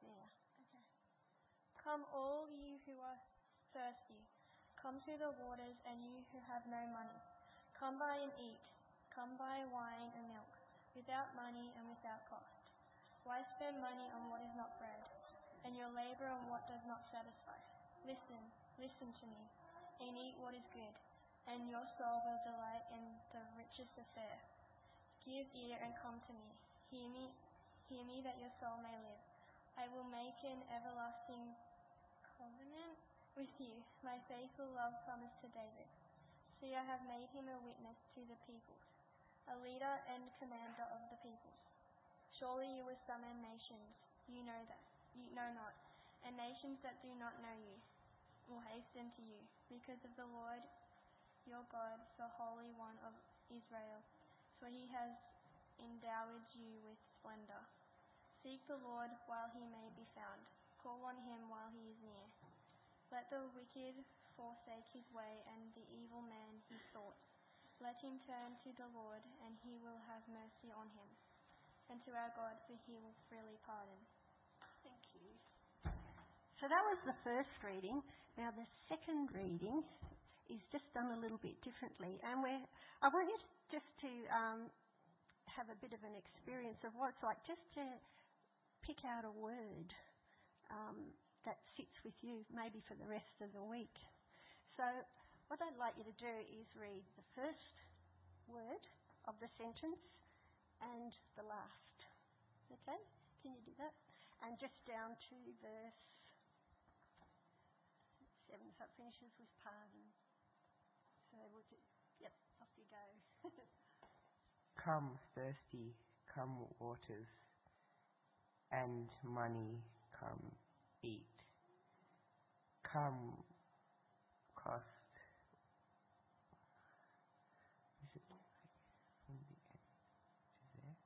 Yeah. Okay. Come all you who are thirsty, come to the waters, and you who have no money. Come buy and eat. Come buy wine and milk, without money and without cost. Why spend money on what is not bread, and your labor on what does not satisfy? Listen to me, and eat what is good, and your soul will delight in the richest of fare. Give ear and come to me. Hear me that your soul may live. I will make an everlasting covenant with you, my faithful love promised to David. See, I have made him a witness to the peoples, a leader and commander of the peoples. Surely you will summon nations you know not, and nations that do not know you will hasten to you, because of the Lord your God, the Holy One of Israel, for he has endowed you with splendor. Seek the Lord while he may be found. Call on him while he is near. Let the wicked forsake his way, and the evil man his thoughts. Let him turn to the Lord, and he will have mercy on him, and to our God, for he will freely pardon. Thank you. So that was the first reading. Now the second reading is just done a little bit differently, and I want you just to have a bit of an experience of what it's like, just to pick out a word that sits with you maybe for the rest of the week. So what I'd like you to do is read the first word of the sentence and the last. Okay? Can you do that? And just down to verse 7, so it finishes with pardon. So yep, off you go. Come thirsty, come waters, and money, come eat. Come cost. Is it from the end? Is there?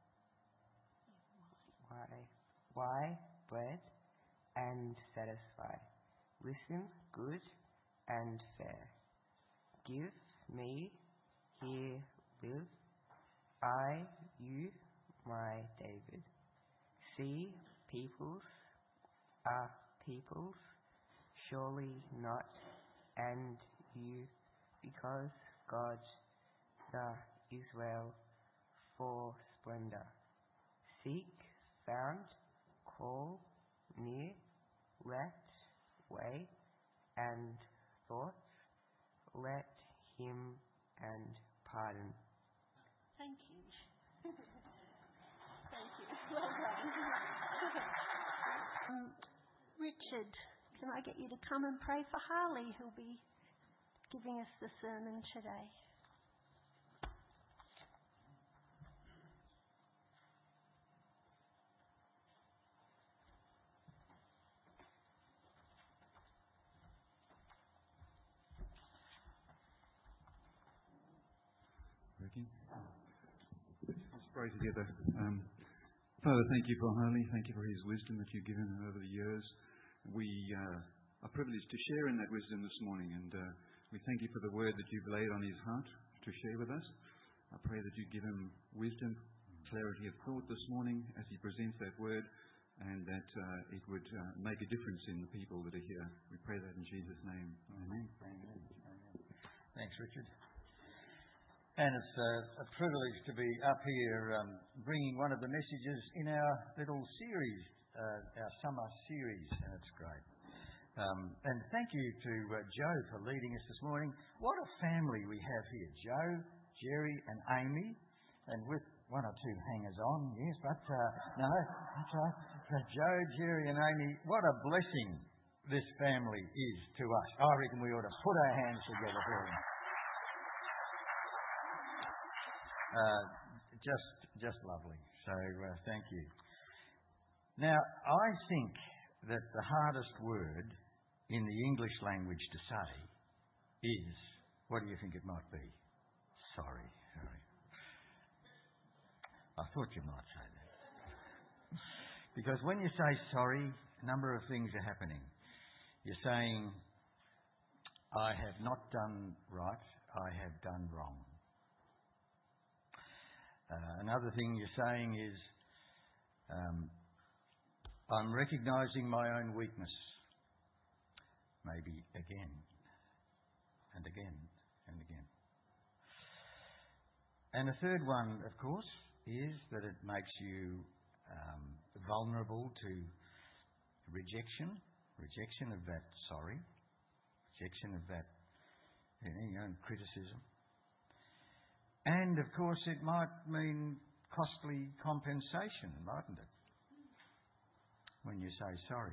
Why bread and satisfy. Listen, good and fair. Give me here live. You, my David. See, peoples are peoples, surely not, and you, because God, the Israel, for splendor. Seek, found, call, near, let, way, and thoughts, let him and pardon. Thank you. Thank you. Well done. Richard, can I get you to come and pray for Harley, who'll be giving us the sermon today? Working? Let's pray together. Father, thank you for Harley. Thank you for his wisdom that you've given him over the years. We are privileged to share in that wisdom this morning, and we thank you for the word that you've laid on his heart to share with us. I pray that you give him wisdom, clarity of thought this morning as he presents that word, and that it would make a difference in the people that are here. We pray that in Jesus' name. Amen. Amen. Thanks, Richard. And it's a privilege to be up here bringing one of the messages in our little series, our summer series, and it's great. And thank you to Joe for leading us this morning. What a family we have here. Joe, Jerry and Amy, and with one or two hangers-on, yes, but no, that's right. So Joe, Jerry and Amy, what a blessing this family is to us. I reckon we ought to put our hands together for them. Just lovely. So thank you. Now, I think that the hardest word in the English language to say is, what do you think it might be? Sorry. I thought you might say that. Because when you say sorry, a number of things are happening. You're saying, I have not done right, I have done wrong. Another thing you're saying is, I'm recognising my own weakness. Maybe again and again and again. And the third one, of course, is that it makes you vulnerable to rejection of that sorry, rejection of that criticism. And, of course, it might mean costly compensation, mightn't it? When you say sorry.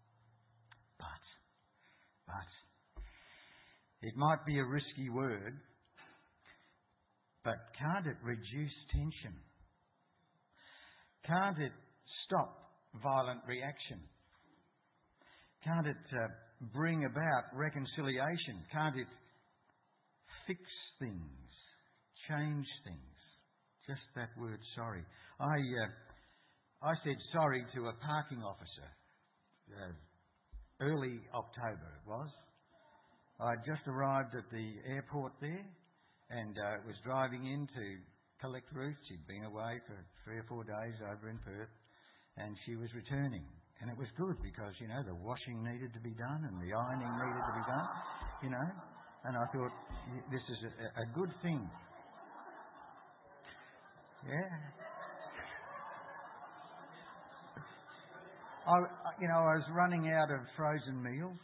But it might be a risky word, but can't it reduce tension? Can't it stop violent reaction? Can't it bring about reconciliation? Can't it fix things, change things? Just that word sorry. I said sorry to a parking officer. Early October it was. I'd just arrived at the airport there and was driving in to collect Ruth. She'd been away for 3 or 4 days over in Perth and she was returning. And it was good because, the washing needed to be done and the ironing needed to be done, And I thought, this is a good thing. Yeah. I was running out of frozen meals,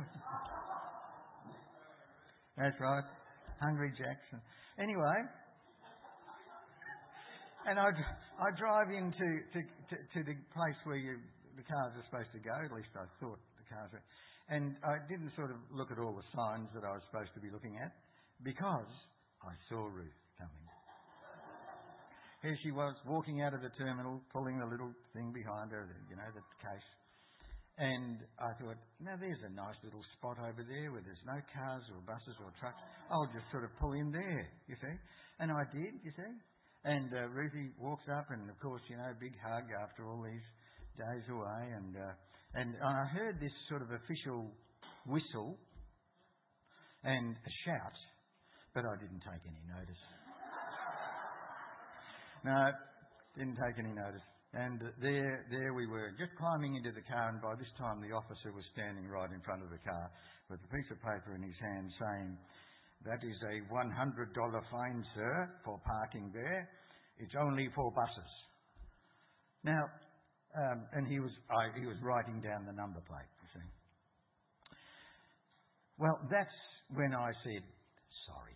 That's right. Hungry Jackson. Anyway, and I drive into to the place where the cars are supposed to go. At least I thought the cars were. And I didn't sort of look at all the signs that I was supposed to be looking at because I saw Ruth coming. Here she was, walking out of the terminal, pulling the little thing behind her, the case. And I thought, now there's a nice little spot over there where there's no cars or buses or trucks. I'll just sort of pull in there, you see. And I did, you see. And Ruthie walks up and, of course, big hug after all these days away. And I heard this sort of official whistle and a shout, but I didn't take any notice. No, didn't take any notice. And there we were, just climbing into the car, and by this time the officer was standing right in front of the car with a piece of paper in his hand saying, "That is a $100 fine, sir, for parking there. It's only for buses." Now, and he was writing down the number plate, you see. Well, that's when I said, sorry.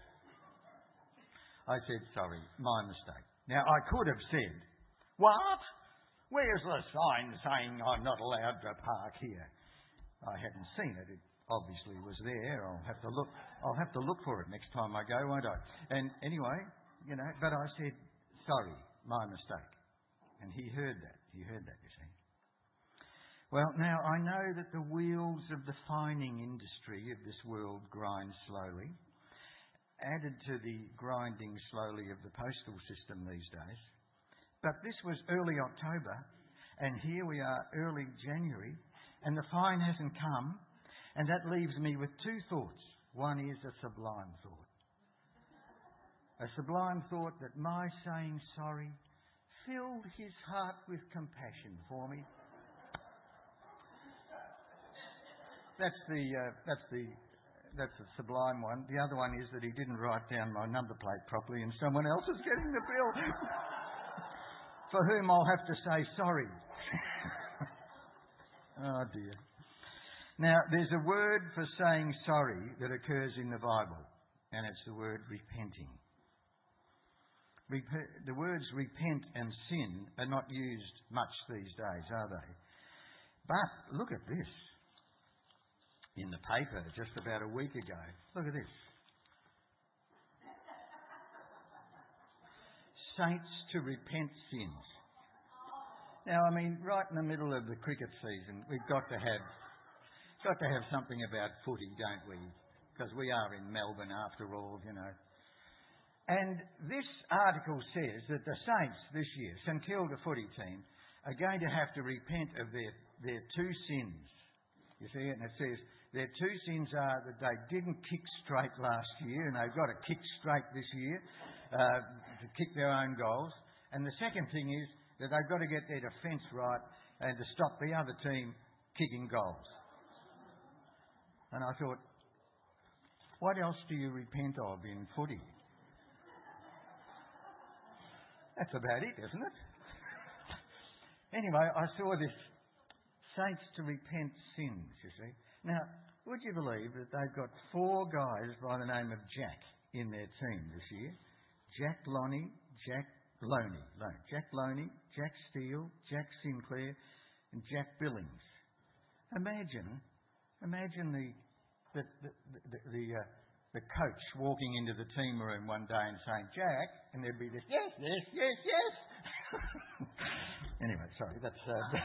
I said, sorry, my mistake. Now, I could have said, what? Where's the sign saying I'm not allowed to park here? I hadn't seen it. It obviously was there. I'll have to look for it next time I go, won't I? And anyway, but I said, sorry, my mistake. And he heard that. You see. Well, now, I know that the wheels of the fining industry of this world grind slowly, added to the grinding slowly of the postal system these days. But this was early October, and here we are early January, and the fine hasn't come, and that leaves me with 2 thoughts. One is a sublime thought. A sublime thought that my saying sorry filled his heart with compassion for me. That's a sublime one. The other one is that he didn't write down my number plate properly and someone else is getting the bill for whom I'll have to say sorry. Oh dear. Now, there's a word for saying sorry that occurs in the Bible, and it's the word repenting. The words repent and sin are not used much these days, are they? But look at this. In the paper just about a week ago. Look at this. Saints to repent sins. Now, I mean, right in the middle of the cricket season, we've got to have something about footy, don't we? Because we are in Melbourne after all, And this article says that the Saints this year, St Kilda footy team, are going to have to repent of their 2 sins. You see it? And it says their 2 sins are that they didn't kick straight last year, and they've got to kick straight this year to kick their own goals. And the second thing is that they've got to get their defence right and to stop the other team kicking goals. And I thought, what else do you repent of in footy? That's about it, isn't it? Anyway, I saw this saints to repent sins, you see. Now, would you believe that they've got 4 guys by the name of Jack in their team this year? Jack Loney, Jack Loney, Jack Steele, Jack Sinclair, and Jack Billings. Imagine the coach walking into the team room one day and saying, Jack, and there'd be this, yes. Anyway, sorry, that's...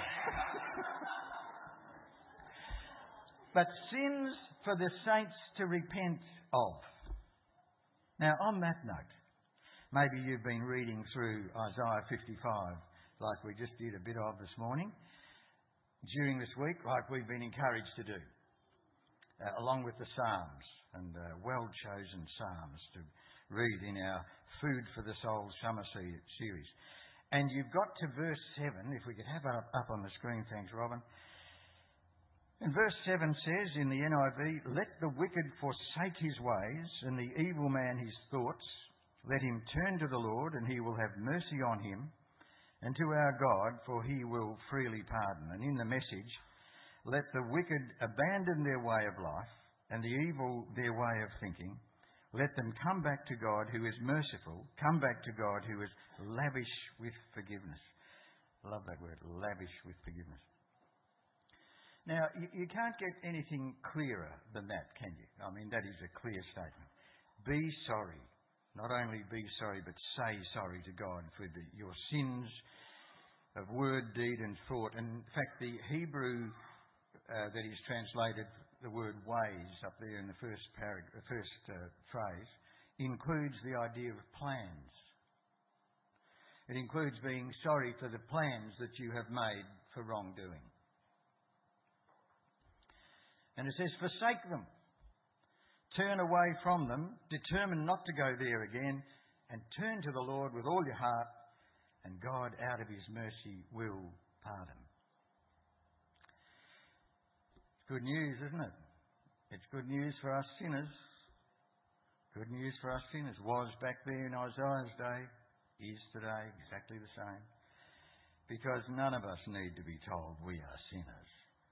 But sins for the saints to repent of. Now, on that note, maybe you've been reading through Isaiah 55 like we just did a bit of this morning, during this week, like we've been encouraged to do, along with the Psalms and well-chosen Psalms to read in our Food for the Soul summer series. And you've got to verse 7, if we could have it up on the screen, thanks, Robin. And verse 7 says in the NIV, let the wicked forsake his ways and the evil man his thoughts. Let him turn to the Lord and he will have mercy on him, and to our God, for he will freely pardon. And in the Message, let the wicked abandon their way of life and the evil their way of thinking. Let them come back to God who is merciful, come back to God who is lavish with forgiveness. I love that word, lavish with forgiveness. Now, you can't get anything clearer than that, can you? I mean, that is a clear statement. Be sorry. Not only be sorry, but say sorry to God for your sins of word, deed and thought. And in fact, the Hebrew that is translated the word ways up there in the first phrase includes the idea of plans. It includes being sorry for the plans that you have made for wrongdoing. And it says, forsake them. Turn away from them, determine not to go there again, and turn to the Lord with all your heart, and God, out of his mercy, will pardon. It's good news, isn't it? It's good news for us sinners. Good news for us sinners. Was back there in Isaiah's day, is today, exactly the same. Because none of us need to be told we are sinners.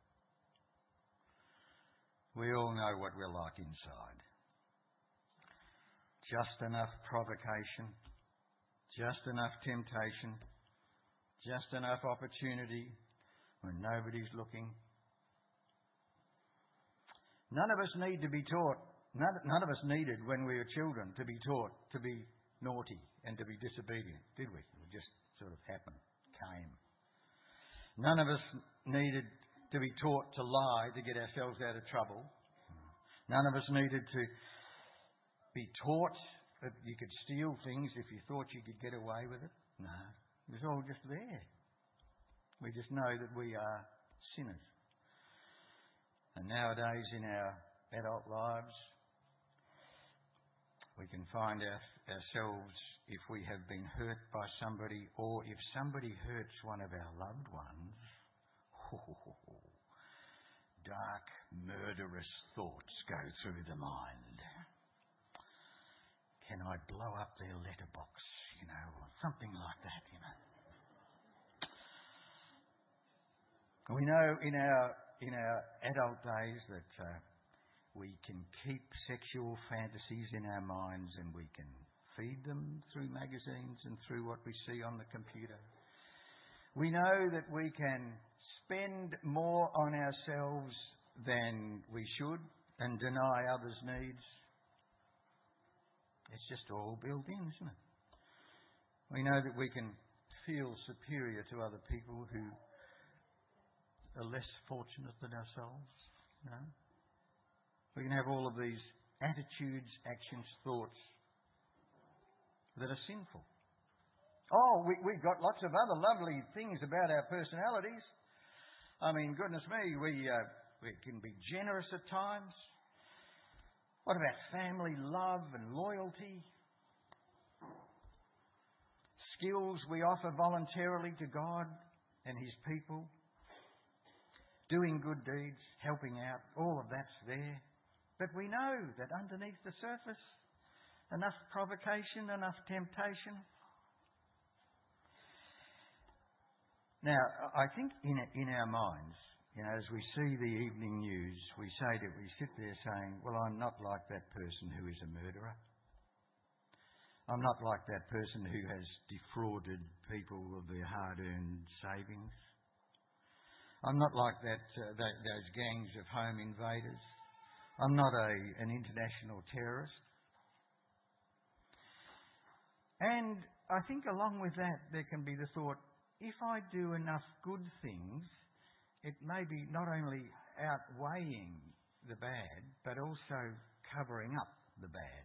We all know what we're like inside. Just enough provocation, just enough temptation, just enough opportunity when nobody's looking. None of us need to be taught, none of us needed when we were children to be taught to be naughty and to be disobedient, did we? It just sort of happened, came. None of us needed to be taught to lie to get ourselves out of trouble. None of us needed to be taught that you could steal things if you thought you could get away with it. No, it was all just there. We just know that we are sinners. And nowadays in our adult lives, we can find ourselves, if we have been hurt by somebody, or if somebody hurts one of our loved ones, dark, murderous thoughts go through the mind. Can I blow up their letterbox, or something like that, We know in our adult days that we can keep sexual fantasies in our minds and we can feed them through magazines and through what we see on the computer. We know that we can spend more on ourselves than we should and deny others' needs. It's just all built in, isn't it? We know that we can feel superior to other people who are less fortunate than ourselves. We can have all of these attitudes, actions, thoughts that are sinful. Oh, we've got lots of other lovely things about our personalities. I mean, goodness me, we can be generous at times. What about family love and loyalty? skills we offer voluntarily to God and His people, doing good deeds, helping out, all of that's there. But we know that underneath the surface, enough provocation, enough temptation. Now, I think in our minds, as we see the evening news, we sit there saying, well, I'm not like that person who is a murderer. I'm not like that person who has defrauded people of their hard-earned savings. I'm not like those gangs of home invaders. I'm not an international terrorist. And I think along with that, there can be the thought, if I do enough good things, it may be not only outweighing the bad, but also covering up the bad.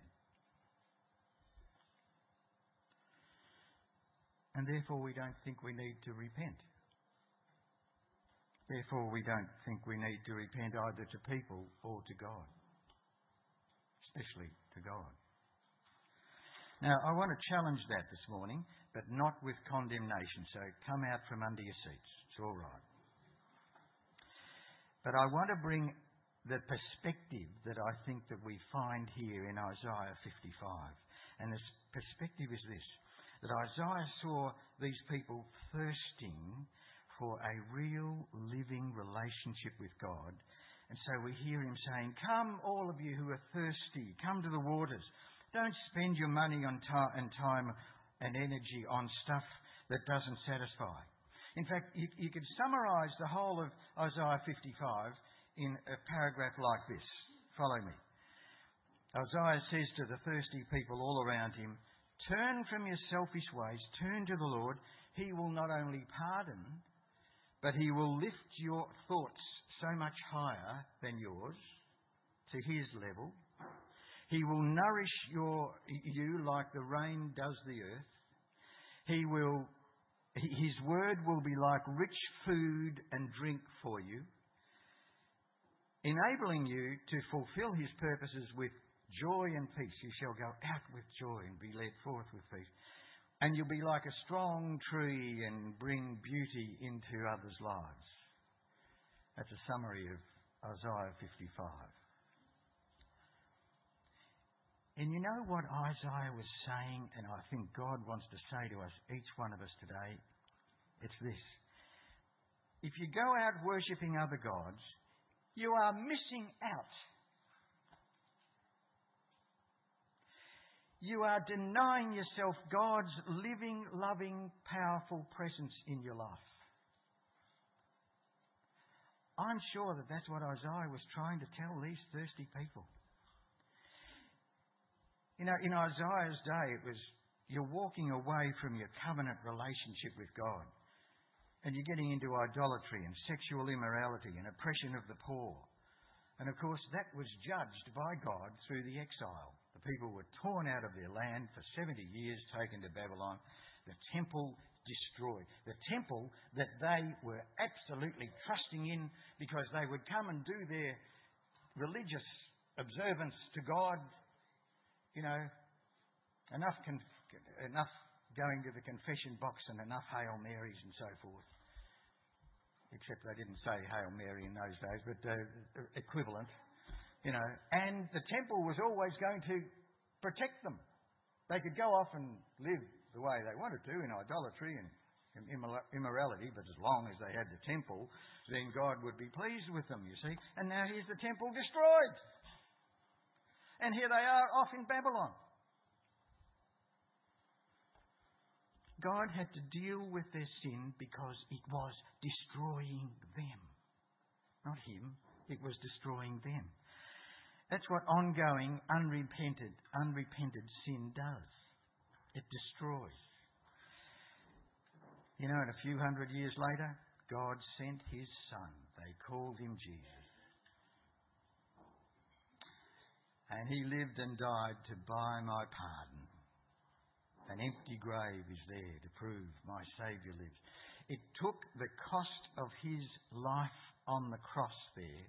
And therefore we don't think we need to repent. Therefore we don't think we need to repent either to people or to God. Especially to God. Now, I want to challenge that this morning, but not with condemnation. So come out from under your seats. It's all right. But I want to bring the perspective that I think that we find here in Isaiah 55. And this perspective is this, that Isaiah saw these people thirsting for a real living relationship with God. And so we hear him saying, come all of you who are thirsty, come to the waters. Don't spend your money and time and energy on stuff that doesn't satisfy. In fact, you could summarise the whole of Isaiah 55 in a paragraph like this. Follow me. Isaiah says to the thirsty people all around him, turn from your selfish ways, turn to the Lord. He will not only pardon, but He will lift your thoughts so much higher than yours to His level. He will nourish you like the rain does the earth. His word will be like rich food and drink for you, enabling you to fulfill His purposes with joy and peace. You shall go out with joy and be led forth with peace. And you'll be like a strong tree and bring beauty into others' lives. That's a summary of Isaiah 55. And you know what Isaiah was saying, and I think God wants to say to us, each one of us today? It's this. If you go out worshipping other gods, you are missing out. You are denying yourself God's living, loving, powerful presence in your life. I'm sure that that's what Isaiah was trying to tell these thirsty people. In Isaiah's day, it was you're walking away from your covenant relationship with God. And you're getting into idolatry and sexual immorality and oppression of the poor. And of course, that was judged by God through the exile. The people were torn out of their land for 70 years, taken to Babylon. The temple destroyed. The temple that they were absolutely trusting in because they would come and do their religious observance to God. Enough going to the confession box and enough Hail Marys and so forth. Except they didn't say Hail Mary in those days, but equivalent. And the temple was always going to protect them. They could go off and live the way they wanted to in idolatry and immorality, but as long as they had the temple, then God would be pleased with them, you see. And now here's the temple destroyed. And here they are off in Babylon. God had to deal with their sin because it was destroying them. Not Him, it was destroying them. That's what ongoing, unrepented sin does. It destroys. And a few hundred years later, God sent His Son. They called Him Jesus. And He lived and died to buy my pardon. An empty grave is there to prove my Saviour lives. It took the cost of His life on the cross there.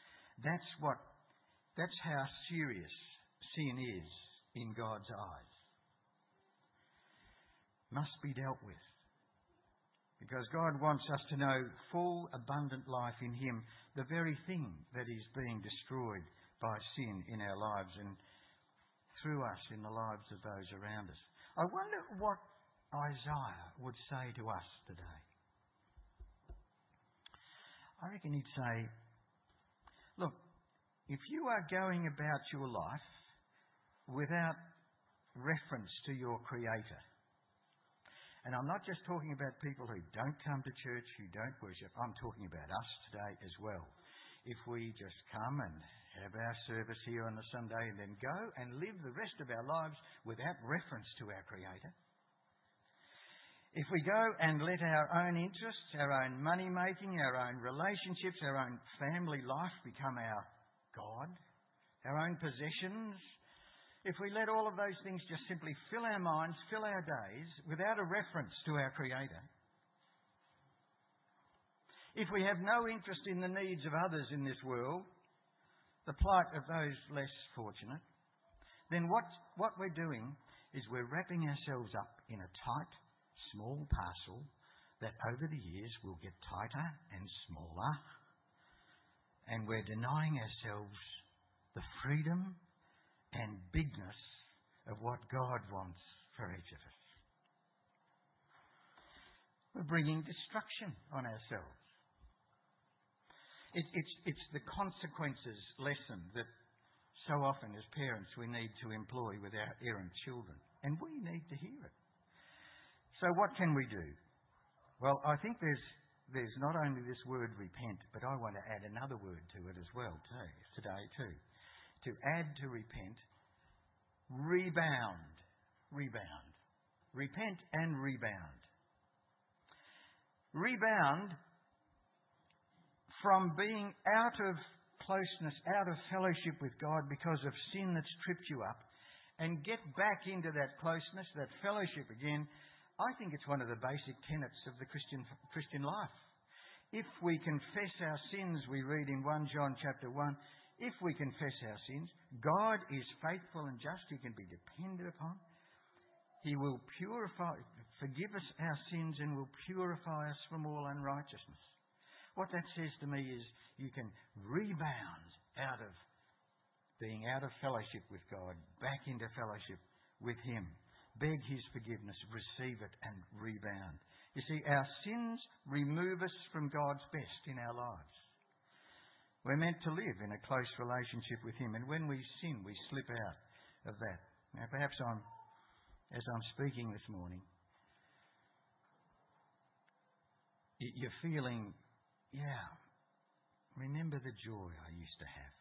That's how serious sin is in God's eyes. must be dealt with. Because God wants us to know full, abundant life in Him, the very thing that is being destroyed by sin in our lives and through us in the lives of those around us. I wonder what Isaiah would say to us today. I reckon he'd say, look, if you are going about your life without reference to your Creator, and I'm not just talking about people who don't come to church, who don't worship, I'm talking about us today as well. If we just come and have our service here on a Sunday and then go and live the rest of our lives without reference to our Creator, if we go and let our own interests, our own money-making, our own relationships, our own family life become our God, our own possessions, if we let all of those things just simply fill our minds, fill our days, without a reference to our Creator, if we have no interest in the needs of others in this world, the plight of those less fortunate, then what we're doing is we're wrapping ourselves up in a tight, small parcel that over the years will get tighter and smaller, and we're denying ourselves the freedom and bigness of what God wants for each of us. We're bringing destruction on ourselves. It's the consequences lesson that so often as parents we need to employ with our errant children, and we need to hear it. So what can we do? Well, I think there's not only this word repent, but I want to add another word to it as well today too. To add to repent, rebound. Repent and rebound. Rebound from being out of closeness, out of fellowship with God because of sin that's tripped you up, and get back into that closeness, that fellowship again. I think it's one of the basic tenets of the Christian life. If we confess our sins, we read in 1 John chapter 1, if we confess our sins, God is faithful and just. He can be depended upon. He will forgive us our sins and will purify us from all unrighteousness. What that says to me is you can rebound out of being out of fellowship with God, back into fellowship with Him. Beg His forgiveness, receive it and rebound. You see, our sins remove us from God's best in our lives. We're meant to live in a close relationship with Him, and when we sin, we slip out of that. Now, perhaps as I'm speaking this morning, you're feeling, remember the joy I used to have.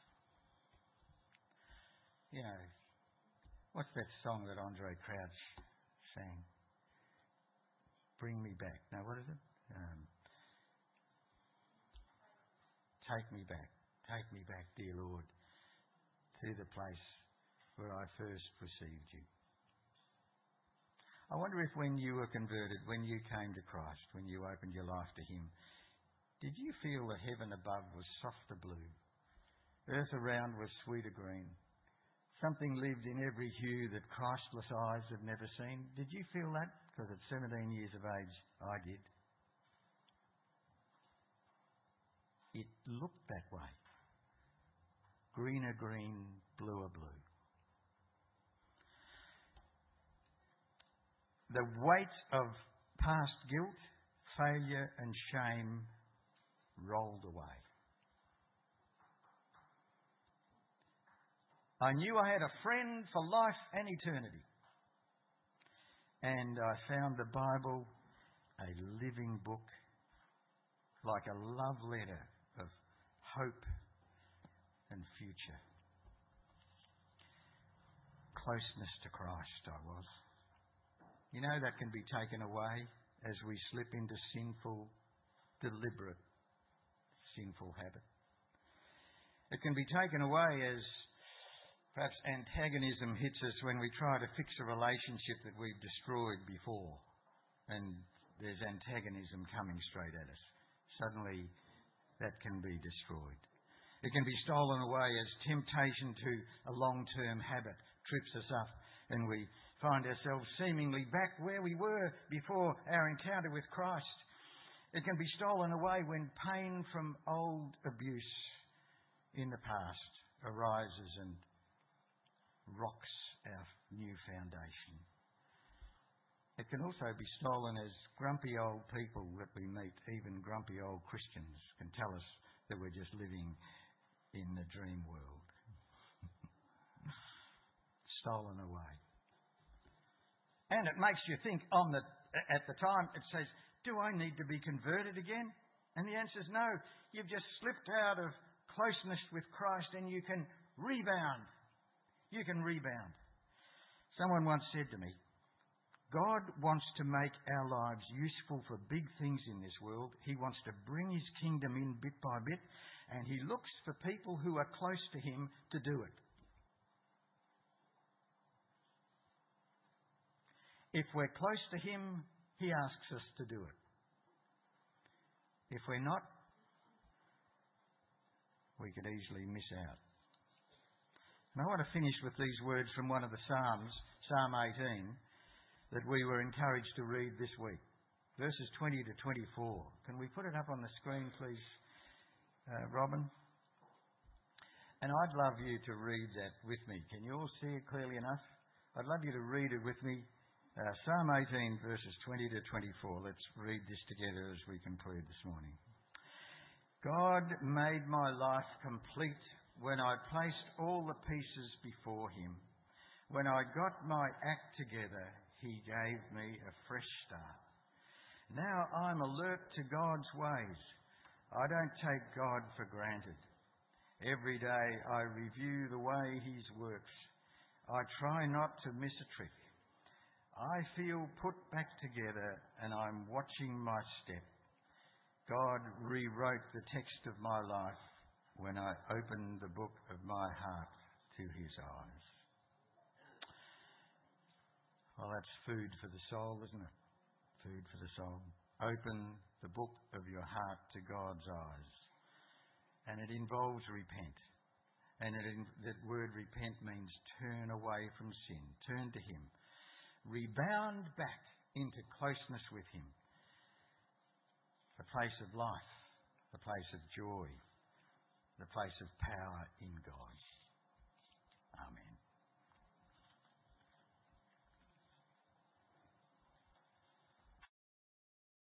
You know, what's that song that Andre Crouch sang? Bring me back. No, what is it? Take me back, dear Lord, to the place where I first received you. I wonder if when you were converted, when you came to Christ, when you opened your life to Him, did you feel that heaven above was softer blue, earth around was sweeter green, something lived in every hue that Christless eyes have never seen? Did you feel that? Because at 17 years of age, I did. It looked that way. Greener green, bluer blue. The weight of past guilt, failure and shame rolled away. I knew I had a friend for life and eternity. And I found the Bible a living book, like a love letter of hope and future. Closeness to Christ I was. You know, that can be taken away as we slip into deliberate sinful habit. It can be taken away as perhaps antagonism hits us when we try to fix a relationship that we've destroyed before, and there's antagonism coming straight at us. Suddenly, that can be destroyed. It can be stolen away as temptation to a long-term habit trips us up, and we find ourselves seemingly back where we were before our encounter with Christ. It can be stolen away when pain from old abuse in the past arises and rocks our new foundation. It can also be stolen as grumpy old people that we meet, even grumpy old Christians, can tell us that we're just living in the dream world. Stolen away. And it makes you think at the time, it says, do I need to be converted again? And the answer is no. You've just slipped out of closeness with Christ and you can rebound. You can rebound. Someone once said to me, God wants to make our lives useful for big things in this world. He wants to bring his kingdom in bit by bit, and he looks for people who are close to him to do it. If we're close to him, he asks us to do it. If we're not, we could easily miss out. And I want to finish with these words from one of the Psalms, Psalm 18, that we were encouraged to read this week. Verses 20 to 24. Can we put it up on the screen, please, Robin? And I'd love you to read that with me. Can you all see it clearly enough? I'd love you to read it with me. Psalm 18, verses 20 to 24. Let's read this together as we conclude this morning. God made my life complete when I placed all the pieces before him. When I got my act together, he gave me a fresh start. Now I'm alert to God's ways. I don't take God for granted. Every day I review the way he works. I try not to miss a trick. I feel put back together and I'm watching my step. God rewrote the text of my life when I opened the book of my heart to his eyes. Well, that's food for the soul, isn't it? Food for the soul. Open the book of your heart to God's eyes. And it involves repent. And that word repent means turn away from sin. Turn to him. Rebound back into closeness with him. The place of life. The place of joy. The place of power in God. Amen.